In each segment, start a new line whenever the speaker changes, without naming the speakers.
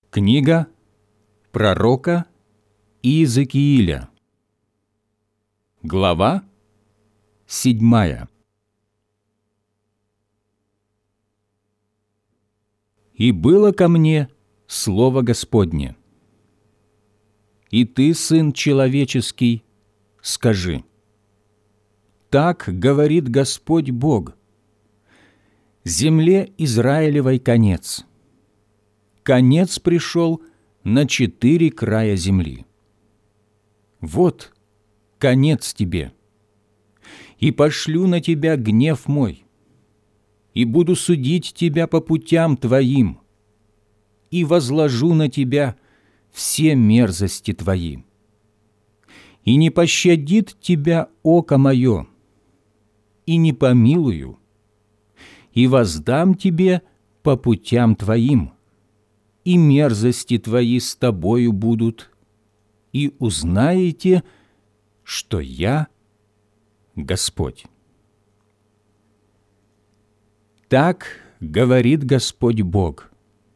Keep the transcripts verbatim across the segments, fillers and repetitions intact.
Книга пророка Иезекииля, глава седьмая. «И было ко мне слово Господне: и ты, сын человеческий, скажи: так говорит Господь Бог: земле Израилевой конец. Конец пришел на четыре края земли. Вот конец тебе, и пошлю на тебя гнев мой, и буду судить тебя по путям твоим, и возложу на тебя все мерзости твои. И не пощадит тебя око мое, и не помилую, и воздам тебе по путям твоим, и мерзости твои с тобою будут, и узнаете, что я Господь. Так говорит Господь Бог.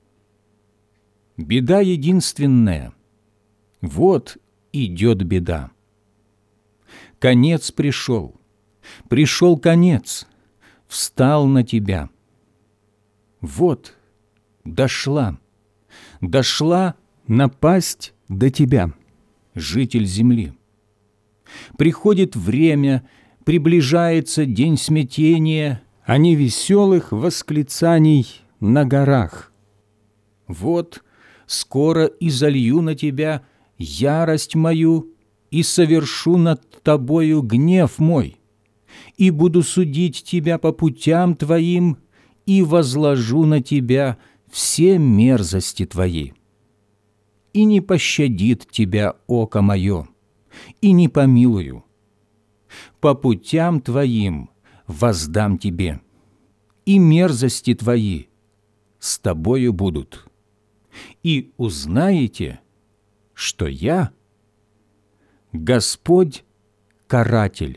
Беда единственная, вот идет беда. Конец пришел, пришел конец, встал на тебя. Вот дошла, дошла напасть до тебя, житель земли. Приходит время, приближается день смятения, а не веселых восклицаний на горах. Вот скоро изолью на тебя ярость мою и совершу над тобою гнев мой, и буду судить тебя по путям твоим, и возложу на тебя все мерзости твои. И не пощадит тебя око мое, и не помилую. По путям твоим воздам тебе, и мерзости твои с тобою будут. И узнаете, что я Господь каратель.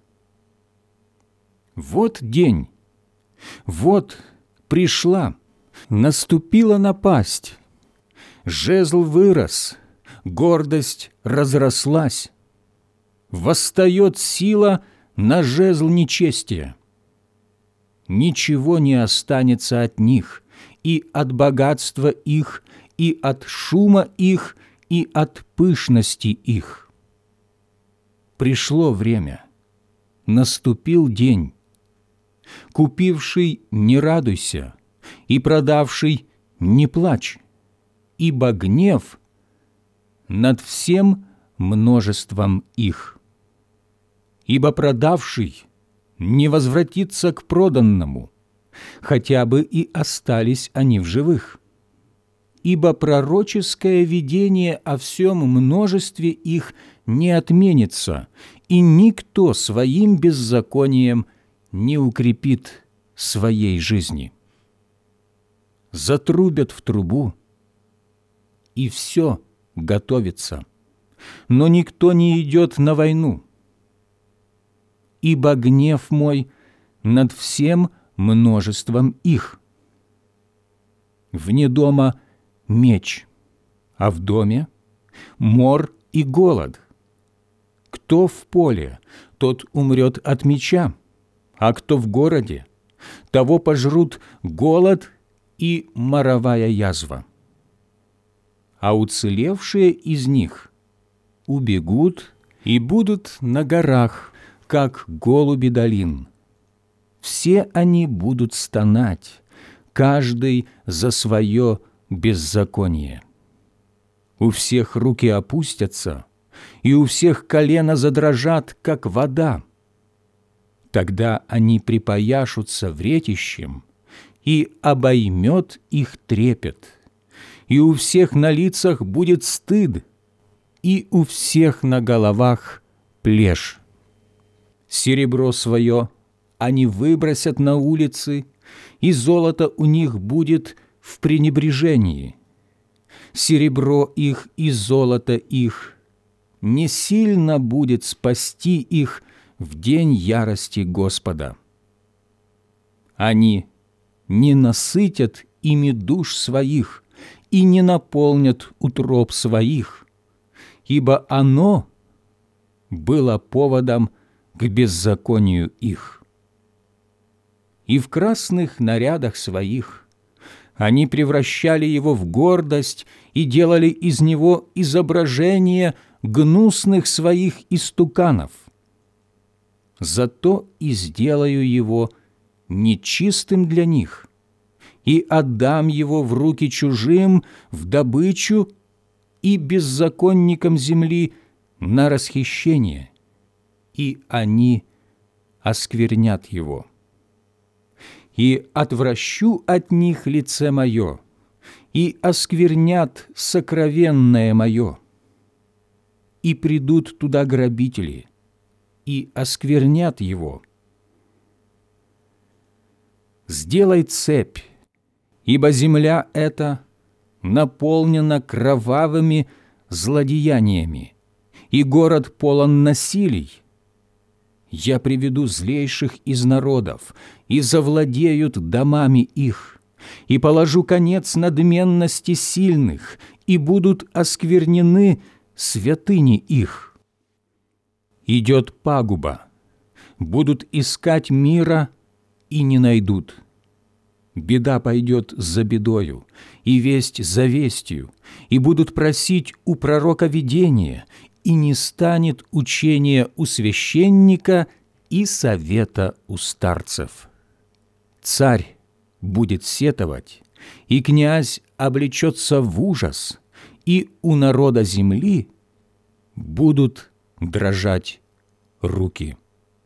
Вот день, вот пришла, наступила напасть, жезл вырос, гордость разрослась, восстает сила на жезл нечестия. Ничего не останется от них, и от богатства их, и от шума их, и от пышности их. Пришло время, наступил день. Купивший не радуйся, и продавший не плачь, ибо гнев над всем множеством их. Ибо продавший не возвратится к проданному, хотя бы и остались они в живых. Ибо пророческое видение о всем множестве их не отменится, и никто своим беззаконием не укрепит своей жизни. Затрубят в трубу, и все готовится, но никто не идет на войну. Ибо гнев мой над всем множеством их. Вне дома меч, а в доме мор и голод. Кто в поле, тот умрет от меча, а кто в городе, того пожрут голод и моровая язва. А уцелевшие из них убегут и будут на горах, как голуби долин. Все они будут стонать, каждый за свое беззаконие. У всех руки опустятся, и у всех колено задрожат, как вода. Тогда они припояшутся вретищем, и обоймет их трепет, и у всех на лицах будет стыд, и у всех на головах плешь. Серебро свое они выбросят на улицы, и золото у них будет в пренебрежении. Серебро их и золото их не сильно будет спасти их в день ярости Господа. Они не насытят ими душ своих, и не наполнят утроб своих, ибо оно было поводом к беззаконию их. И в красных нарядах своих они превращали его в гордость и делали из него изображение гнусных своих истуканов. Зато и сделаю его нечистым для них, и отдам его в руки чужим, в добычу и беззаконникам земли на расхищение, и они осквернят его. И отвращу от них лице мое, и осквернят сокровенное мое. И придут туда грабители, и осквернят его. Сделай цепь, ибо земля эта наполнена кровавыми злодеяниями, и город полон насилий. Я приведу злейших из народов, и завладеют домами их, и положу конец надменности сильных, и будут осквернены святыни их. Идет пагуба, будут искать мира и не найдут. Беда пойдет за бедою, и весть за вестью, и будут просить у пророка видения, и не станет учения у священника и совета у старцев. Царь будет сетовать, и князь облечется в ужас, и у народа земли будут дрожать руки.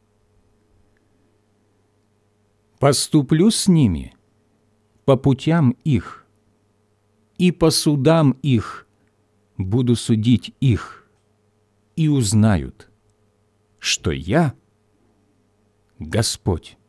Поступлю с ними по путям их, и по судам их буду судить их, и узнают, что я Господь.